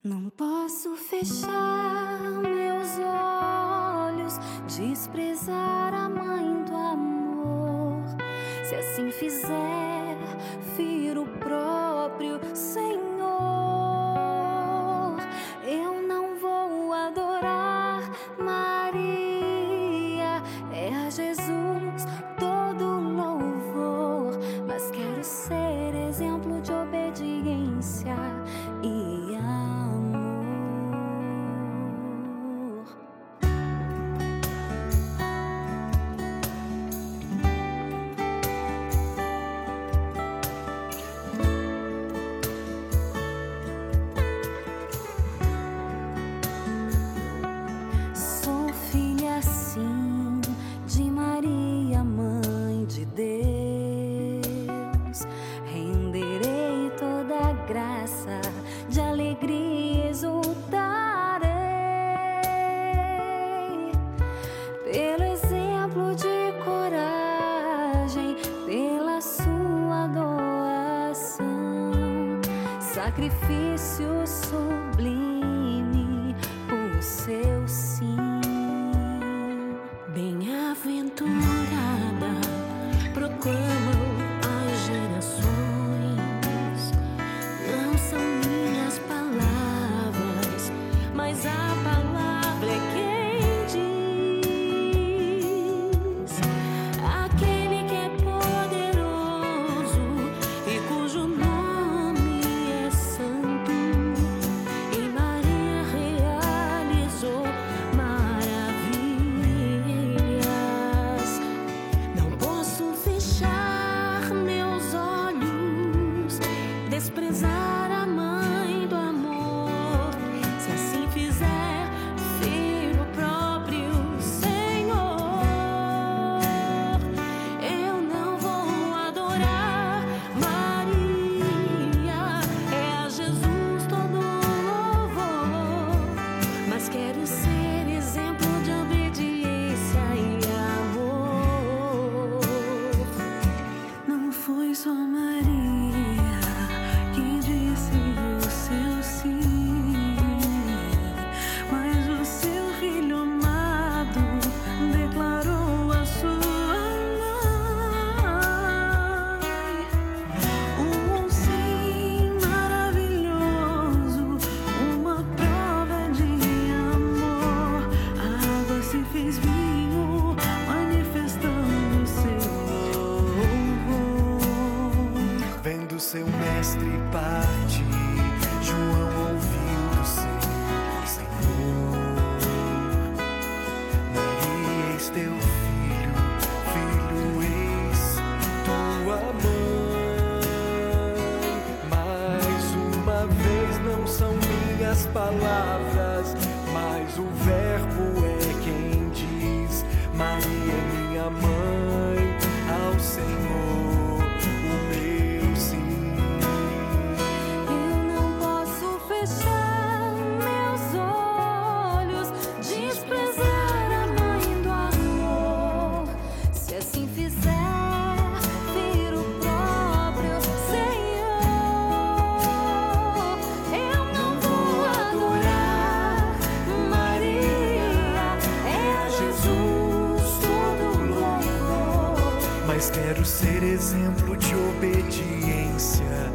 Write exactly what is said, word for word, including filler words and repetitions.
Não posso fechar meus olhos, desprezar a mãe do amor. Se assim fizer, firo o próprio Senhor. Eu não vou adorar Maria, é a Jesus todo louvor, mas quero ser exemplo de obediência e amor. Sou filha sim de Maria, mãe de Deus. Renderei toda a graça, de alegria exultarei. Pelo exemplo de coragem, pela sua doação, sacrifício sublime por seu sim. Bem-aventurada, proclamam as gerações. Não são minhas palavras, mas a palavra é quem diz. Aquele que é poderoso e cujo nome é santo, e Maria realizou maravilhas. Não posso fechar meus olhos, desprezar a mãe do amor. Se assim fizer, firo o próprio Senhor. Eu não vou adorar Maria, é a Jesus todo louvor, mas quero ser exemplo de obediência e amor. Não foi só Maria que disse o seu sim, mas o seu filho amado declarou a sua mãe. Um sim maravilhoso, uma prova de amor. A água se fez vinho, manifestando seu louvor. Vendo seu mestre partir, João ouviu do seu Senhor: Maria, eis teu filho, filho, eis tua mãe. Mais uma vez, não são minhas palavras, mas o verbo é quem diz. Maria é minha mãe, ao Senhor o meu sim. Eu não posso fechar meus olhos, desprezar a mãe do amor. Se assim fizer, viro o próprio Senhor. Eu não vou adorar Maria, é a Jesus todo louvor, Mas quero ser exemplo de obediência